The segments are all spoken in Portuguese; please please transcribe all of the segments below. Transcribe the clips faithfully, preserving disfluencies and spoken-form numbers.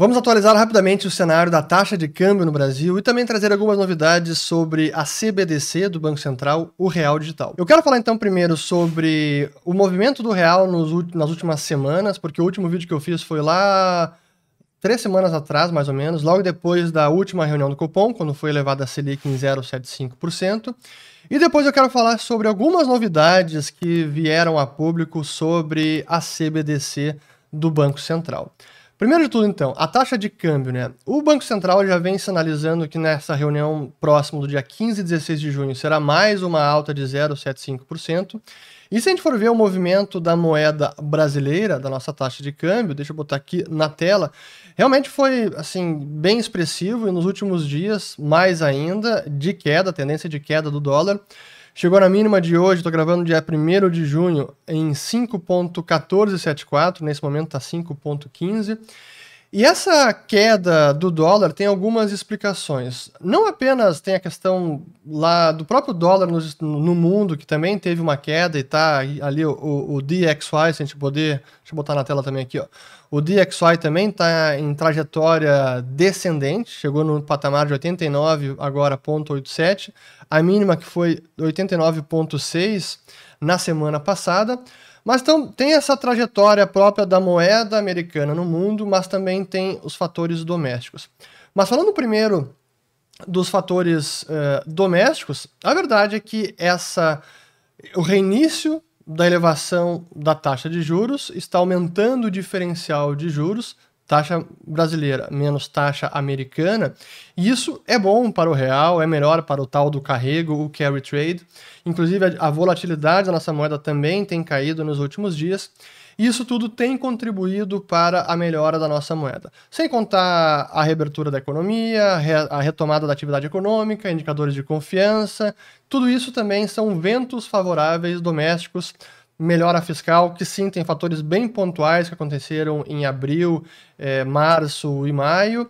Vamos atualizar rapidamente o cenário da taxa de câmbio no Brasil e também trazer algumas novidades sobre a C B D C do Banco Central, o Real Digital. Eu quero falar então primeiro sobre o movimento do real nos, nas últimas semanas, porque o último vídeo que eu fiz foi lá três semanas atrás, mais ou menos, logo depois da última reunião do Copom, quando foi elevada a Selic em zero vírgula setenta e cinco por cento. E depois eu quero falar sobre algumas novidades que vieram a público sobre a C B D C do Banco Central. Primeiro de tudo, então, a taxa de câmbio, né? O Banco Central já vem sinalizando que nessa reunião próxima do dia quinze e dezesseis de junho será mais uma alta de zero vírgula setenta e cinco por cento. E se a gente for ver o movimento da moeda brasileira, da nossa taxa de câmbio, deixa eu botar aqui na tela, realmente foi, assim, bem expressivo e nos últimos dias, mais ainda, de queda, tendência de queda do dólar. Chegou na mínima de hoje, estou gravando dia primeiro de junho, em cinco vírgula um quatro sete quatro, nesse momento está cinco vírgula quinze. E essa queda do dólar tem algumas explicações. Não apenas tem a questão lá do próprio dólar no, no mundo, que também teve uma queda e está ali o, o D X Y, se a gente poder... Deixa eu botar na tela também aqui, ó. O D X Y também está em trajetória descendente, chegou no patamar de oitenta e nove, agora ponto oitenta e sete. A mínima que foi oitenta e nove ponto seis na semana passada. Mas então, tem essa trajetória própria da moeda americana no mundo, mas também tem os fatores domésticos. Mas falando primeiro dos fatores uh, domésticos, a verdade é que essa, o reinício da elevação da taxa de juros está aumentando o diferencial de juros, taxa brasileira menos taxa americana, e isso é bom para o real, é melhor para o tal do carrego, o carry trade. Inclusive a volatilidade da nossa moeda também tem caído nos últimos dias, e isso tudo tem contribuído para a melhora da nossa moeda. Sem contar a reabertura da economia, a retomada da atividade econômica, indicadores de confiança, tudo isso também são ventos favoráveis domésticos, melhora fiscal, que sim, tem fatores bem pontuais que aconteceram em abril, é, março e maio.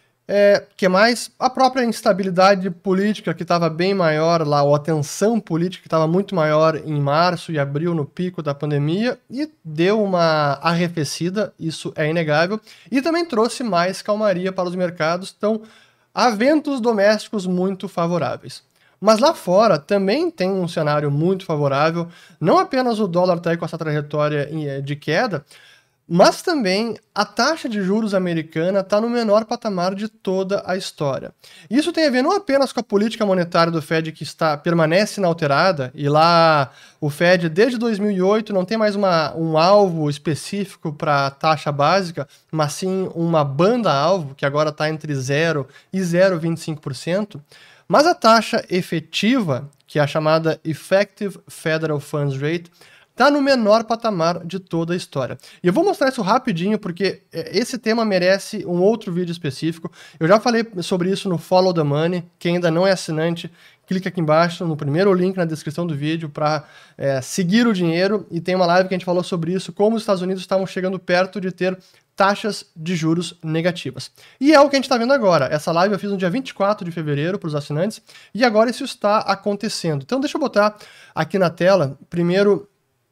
É, que mais? A própria instabilidade política que estava bem maior lá, ou a tensão política que estava muito maior em março e abril, no pico da pandemia, e deu uma arrefecida, isso é inegável, e também trouxe mais calmaria para os mercados, então há ventos domésticos muito favoráveis. Mas lá fora também tem um cenário muito favorável, não apenas o dólar está aí com essa trajetória de queda, mas também a taxa de juros americana está no menor patamar de toda a história. Isso tem a ver não apenas com a política monetária do Fed, que está, permanece inalterada, e lá o Fed desde dois mil e oito não tem mais uma, um alvo específico para a taxa básica, mas sim uma banda-alvo, que agora está entre zero e zero vírgula vinte e cinco por cento. Mas a taxa efetiva, que é a chamada Effective Federal Funds Rate, está no menor patamar de toda a história. E eu vou mostrar isso rapidinho, porque esse tema merece um outro vídeo específico. Eu já falei sobre isso no Follow the Money. Quem ainda não é assinante, clica aqui embaixo no primeiro link na descrição do vídeo para é, seguir o dinheiro. E tem uma live que a gente falou sobre isso, como os Estados Unidos estavam chegando perto de ter taxas de juros negativas. E é o que a gente está vendo agora. Essa live eu fiz no dia vinte e quatro de fevereiro para os assinantes, e agora isso está acontecendo. Então deixa eu botar aqui na tela, primeiro,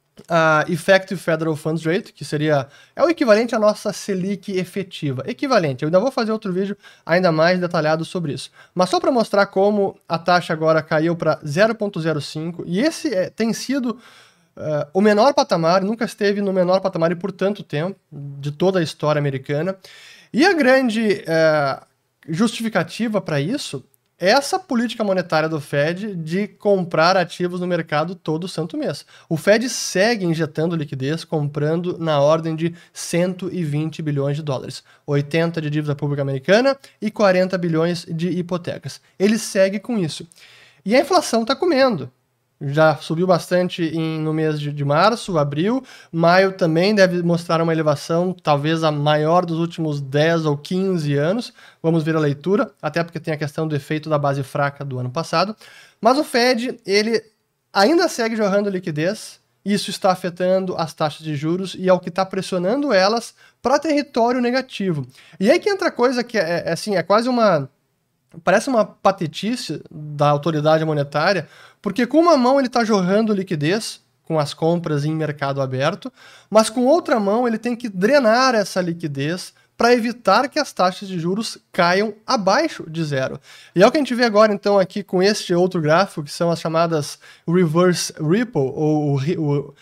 a Effective Federal Funds Rate, que seria é o equivalente à nossa Selic efetiva. Equivalente, eu ainda vou fazer outro vídeo ainda mais detalhado sobre isso. Mas só para mostrar como a taxa agora caiu para zero vírgula zero cinco, e esse é, tem sido Uh, o menor patamar, nunca esteve no menor patamar e por tanto tempo, de toda a história americana. E a grande uh, justificativa para isso é essa política monetária do Fed de comprar ativos no mercado todo santo mês. O Fed segue injetando liquidez, comprando na ordem de cento e vinte bilhões de dólares, oitenta de dívida pública americana e quarenta bilhões de hipotecas. Ele segue com isso. E a inflação está comendo. Já subiu bastante em, no mês de, de março, abril. Maio também deve mostrar uma elevação, talvez a maior dos últimos dez ou quinze anos. Vamos ver a leitura, até porque tem a questão do efeito da base fraca do ano passado. Mas o Fed, ele ainda segue jorrando liquidez. Isso está afetando as taxas de juros e é o que está pressionando elas para território negativo. E aí que entra coisa que é, é, assim, é quase uma... Parece uma patetice da autoridade monetária, porque com uma mão ele está jorrando liquidez, com as compras em mercado aberto, mas com outra mão ele tem que drenar essa liquidez para evitar que as taxas de juros caiam abaixo de zero. E é o que a gente vê agora, então, aqui com este outro gráfico, que são as chamadas reverse ripple, ou o, o,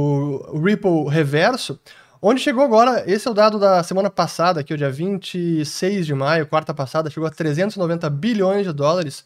o ripple reverso, onde chegou agora, esse é o dado da semana passada, aqui, o dia vinte e seis de maio, quarta passada, chegou a trezentos e noventa bilhões de dólares.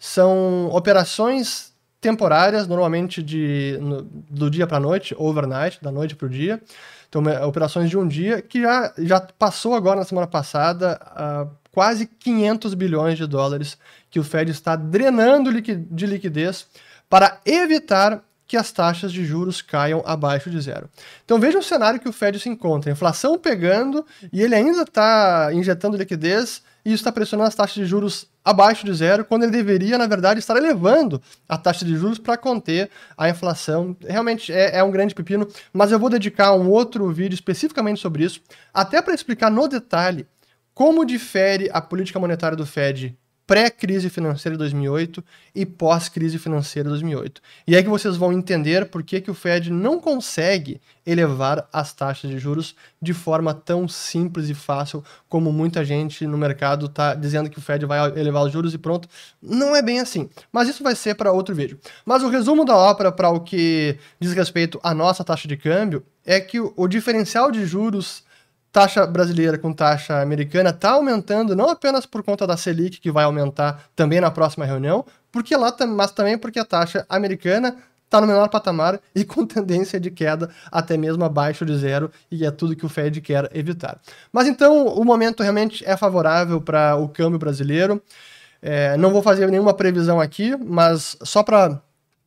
São operações temporárias, normalmente de, no, do dia para a noite, overnight, da noite para o dia. Então, operações de um dia, que já, já passou agora na semana passada a quase quinhentos bilhões de dólares que o Fed está drenando de liquidez para evitar que as taxas de juros caiam abaixo de zero. Então veja o cenário que o Fed se encontra, inflação pegando e ele ainda está injetando liquidez e isso está pressionando as taxas de juros abaixo de zero, quando ele deveria, na verdade, estar elevando a taxa de juros para conter a inflação. Realmente é, é um grande pepino, mas eu vou dedicar um outro vídeo especificamente sobre isso, até para explicar no detalhe como difere a política monetária do Fed pré-crise financeira de dois mil e oito e pós-crise financeira de dois mil e oito. E é que vocês vão entender por que, que o Fed não consegue elevar as taxas de juros de forma tão simples e fácil como muita gente no mercado está dizendo que o Fed vai elevar os juros e pronto. Não é bem assim. Mas isso vai ser para outro vídeo. Mas o resumo da ópera para o que diz respeito à nossa taxa de câmbio é que o, o diferencial de juros taxa brasileira com taxa americana está aumentando não apenas por conta da Selic, que vai aumentar também na próxima reunião, porque lá, mas também porque a taxa americana está no menor patamar e com tendência de queda até mesmo abaixo de zero, e é tudo que o Fed quer evitar. Mas então o momento realmente é favorável para o câmbio brasileiro. É, não vou fazer nenhuma previsão aqui, mas só para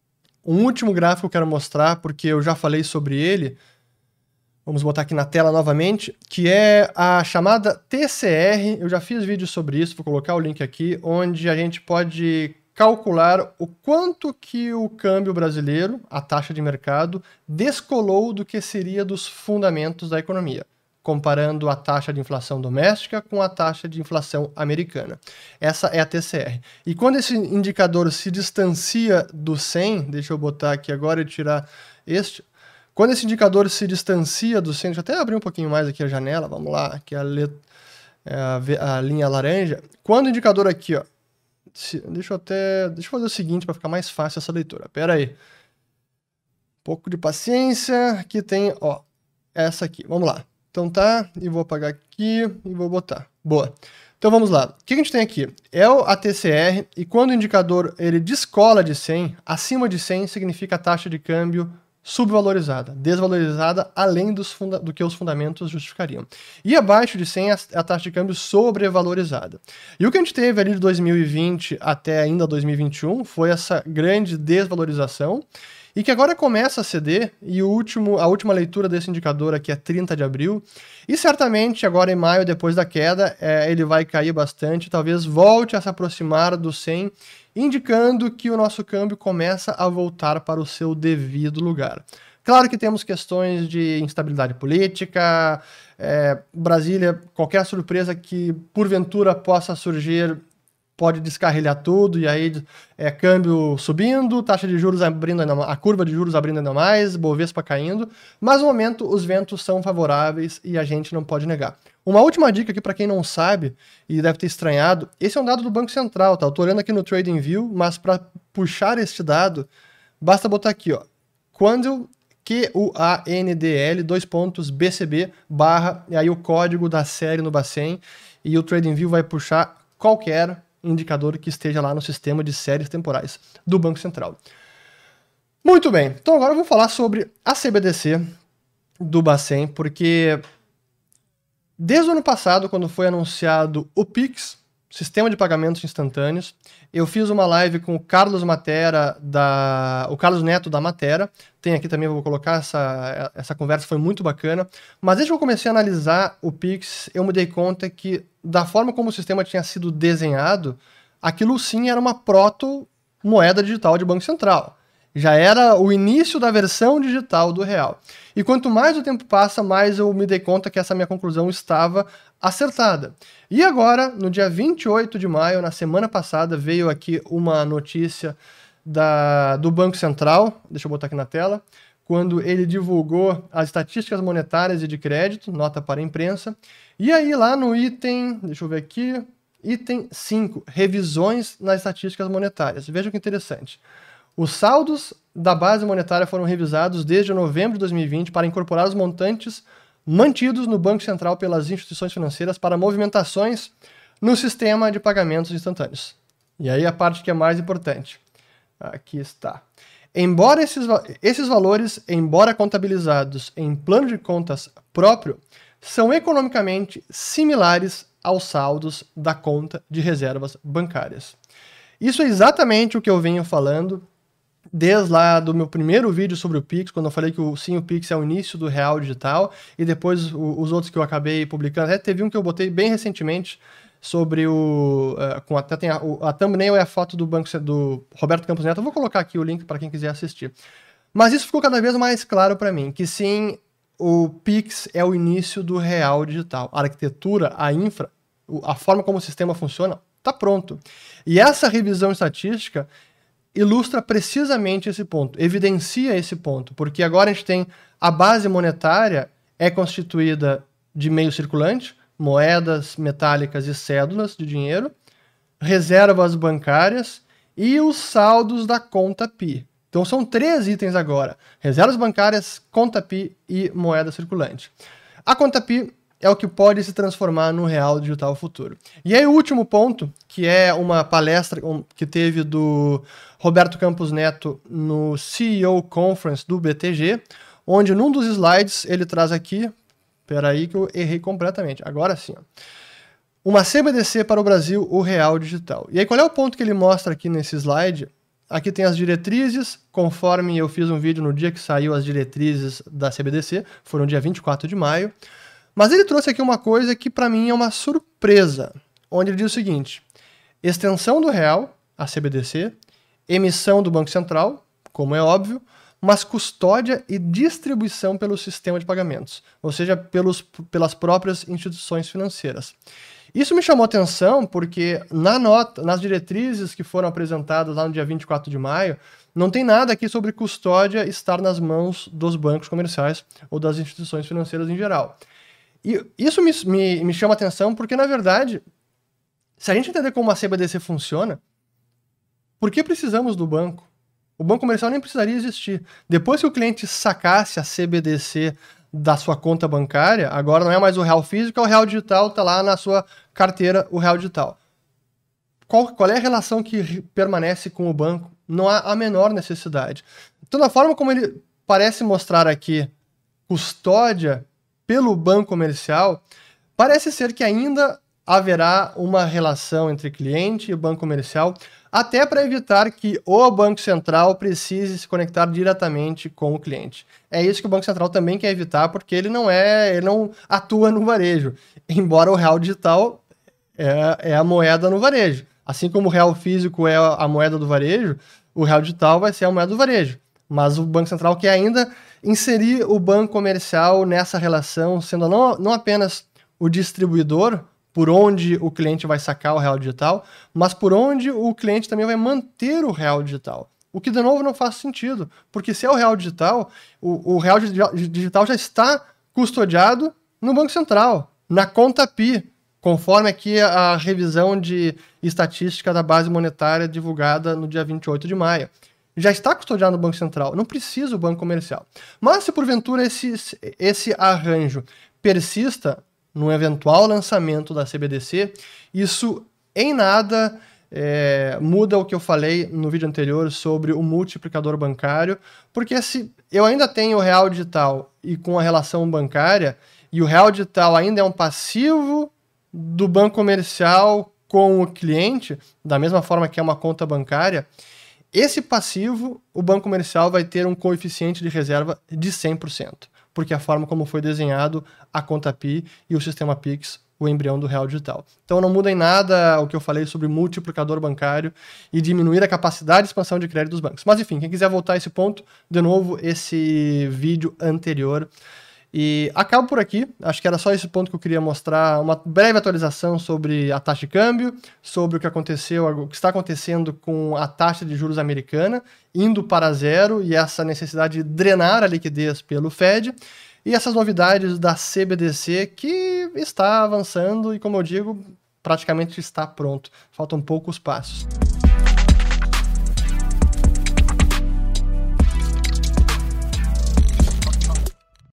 um último gráfico que eu quero mostrar, porque eu já falei sobre ele. Vamos botar aqui na tela novamente, que é a chamada T C R. Eu já fiz vídeo sobre isso, vou colocar o link aqui, onde a gente pode calcular o quanto que o câmbio brasileiro, a taxa de mercado, descolou do que seria dos fundamentos da economia, comparando a taxa de inflação doméstica com a taxa de inflação americana. Essa é a T C R. E quando esse indicador se distancia do cem, deixa eu botar aqui agora e tirar este... Quando esse indicador se distancia do cem, deixa eu até abrir um pouquinho mais aqui a janela, vamos lá, aqui a, let, a, a linha laranja. Quando o indicador aqui, ó, se, deixa eu até, deixa eu fazer o seguinte para ficar mais fácil essa leitura, pera aí. Um pouco de paciência, aqui tem, ó, essa aqui, vamos lá. Então tá, e vou apagar aqui e vou botar, boa. Então vamos lá, o que a gente tem aqui? É a T C R, e quando o indicador ele descola de cem, acima de cem significa a taxa de câmbio subvalorizada, desvalorizada além dos funda do que os fundamentos justificariam. E abaixo de cem é a taxa de câmbio sobrevalorizada. E o que a gente teve ali de dois mil e vinte até ainda dois mil e vinte e um foi essa grande desvalorização e que agora começa a ceder, e o último, a última leitura desse indicador aqui é trinta de abril, e certamente agora em maio, depois da queda, é, ele vai cair bastante, talvez volte a se aproximar do cem, indicando que o nosso câmbio começa a voltar para o seu devido lugar. Claro que temos questões de instabilidade política, é, Brasília, qualquer surpresa que porventura possa surgir pode descarrilhar tudo, e aí é câmbio subindo, taxa de juros abrindo ainda mais, a curva de juros abrindo ainda mais, Bovespa caindo, mas no momento os ventos são favoráveis e a gente não pode negar. Uma última dica aqui para quem não sabe e deve ter estranhado, esse é um dado do Banco Central, tá? Eu tô olhando aqui no TradingView, mas para puxar este dado, basta botar aqui, ó, quando Q U A N D L, dois pontos, B C B, barra, e aí o código da série no Bacen, e o TradingView vai puxar qualquer indicador que esteja lá no sistema de séries temporais do Banco Central. Muito bem, então agora eu vou falar sobre a C B D C do Bacen, porque desde o ano passado, quando foi anunciado o Pix, Sistema de Pagamentos Instantâneos, eu fiz uma live com o Carlos Matera, da, o Carlos Neto da Matera, tem aqui também, eu vou colocar, essa, essa conversa foi muito bacana, mas desde que eu comecei a analisar o Pix, eu me dei conta que, da forma como o sistema tinha sido desenhado, aquilo sim era uma proto-moeda digital de Banco Central. Já era o início da versão digital do real. E quanto mais o tempo passa, mais eu me dei conta que essa minha conclusão estava acertada. E agora, no dia vinte e oito de maio, na semana passada, veio aqui uma notícia da, do Banco Central, deixa eu botar aqui na tela, quando ele divulgou as estatísticas monetárias e de crédito, nota para a imprensa. E aí lá no item, deixa eu ver aqui, item cinco, revisões nas estatísticas monetárias. Vejam que interessante. Os saldos da base monetária foram revisados desde novembro de dois mil e vinte para incorporar os montantes mantidos no Banco Central pelas instituições financeiras para movimentações no sistema de pagamentos instantâneos. E aí a parte que é mais importante. Aqui está. Embora esses, esses valores, embora contabilizados em plano de contas próprio, são economicamente similares aos saldos da conta de reservas bancárias. Isso é exatamente o que eu venho falando desde lá do meu primeiro vídeo sobre o Pix, quando eu falei que o, sim, o Pix é o início do real digital, e depois o, os outros que eu acabei publicando. Até teve um que eu botei bem recentemente sobre o... Uh, com até tem a, a thumbnail é a foto do banco do Roberto Campos Neto. Eu vou colocar aqui o link para quem quiser assistir. Mas isso ficou cada vez mais claro para mim, que sim, o Pix é o início do real digital. A arquitetura, a infra, a forma como o sistema funciona, está pronto. E essa revisão estatística ilustra precisamente esse ponto, evidencia esse ponto, porque agora a gente tem a base monetária é constituída de meio circulante, moedas metálicas e cédulas de dinheiro, reservas bancárias e os saldos da conta Pi. Então são três itens agora, reservas bancárias, conta Pi e moeda circulante. A conta Pi é o que pode se transformar no real digital futuro. E aí o último ponto, que é uma palestra que teve do Roberto Campos Neto no C E O Conference do B T G, onde num dos slides ele traz aqui, peraí que eu errei completamente, agora sim, ó, uma C B D C para o Brasil, o real digital. E aí qual é o ponto que ele mostra aqui nesse slide? Aqui tem as diretrizes, conforme eu fiz um vídeo no dia que saiu as diretrizes da C B D C, foram dia vinte e quatro de maio, mas ele trouxe aqui uma coisa que para mim é uma surpresa, onde ele diz o seguinte: extensão do real, a C B D C, emissão do Banco Central, como é óbvio, mas custódia e distribuição pelo sistema de pagamentos, ou seja, pelos, pelas próprias instituições financeiras. Isso me chamou atenção porque na nota, nas diretrizes que foram apresentadas lá no dia vinte e quatro de maio, não tem nada aqui sobre custódia estar nas mãos dos bancos comerciais ou das instituições financeiras em geral. E isso me, me, me chama atenção porque, na verdade, se a gente entender como a C B D C funciona, por que precisamos do banco? O banco comercial nem precisaria existir. Depois que o cliente sacasse a C B D C da sua conta bancária, agora não é mais o real físico, é o real digital, está lá na sua carteira o real digital. Qual, qual é a relação que permanece com o banco? Não há a menor necessidade. Então, da forma como ele parece mostrar aqui custódia pelo banco comercial, parece ser que ainda haverá uma relação entre cliente e banco comercial, até para evitar que o Banco Central precise se conectar diretamente com o cliente. É isso que o Banco Central também quer evitar, porque ele não é, ele não atua no varejo, embora o real digital é, é a moeda no varejo. Assim como o real físico é a moeda do varejo, o real digital vai ser a moeda do varejo. Mas o Banco Central quer ainda inserir o banco comercial nessa relação, sendo não, não apenas o distribuidor, por onde o cliente vai sacar o real digital, mas por onde o cliente também vai manter o real digital. O que, de novo, não faz sentido, porque se é o real digital, o, o real digital já está custodiado no Banco Central, na conta Pi, conforme aqui a revisão de estatística da base monetária divulgada no dia vinte e oito de maio. Já está custodiado no Banco Central, não precisa o banco comercial. Mas se porventura esse, esse arranjo persista no eventual lançamento da C B D C, isso em nada é, muda o que eu falei no vídeo anterior sobre o multiplicador bancário, porque se eu ainda tenho o real digital e com a relação bancária, e o real digital ainda é um passivo do banco comercial com o cliente, da mesma forma que é uma conta bancária, esse passivo, o banco comercial vai ter um coeficiente de reserva de cem por cento, porque é a forma como foi desenhado a conta Pi e o sistema Pix, o embrião do real digital. Então não muda em nada o que eu falei sobre multiplicador bancário e diminuir a capacidade de expansão de crédito dos bancos. Mas enfim, quem quiser voltar a esse ponto, de novo, esse vídeo anterior, E acabo por aqui, acho que era só esse ponto que eu queria mostrar, uma breve atualização sobre a taxa de câmbio, sobre o que aconteceu, o que está acontecendo com a taxa de juros americana, indo para zero e essa necessidade de drenar a liquidez pelo Fed, e essas novidades da C B D C que está avançando e, como eu digo, praticamente está pronto. Faltam poucos passos.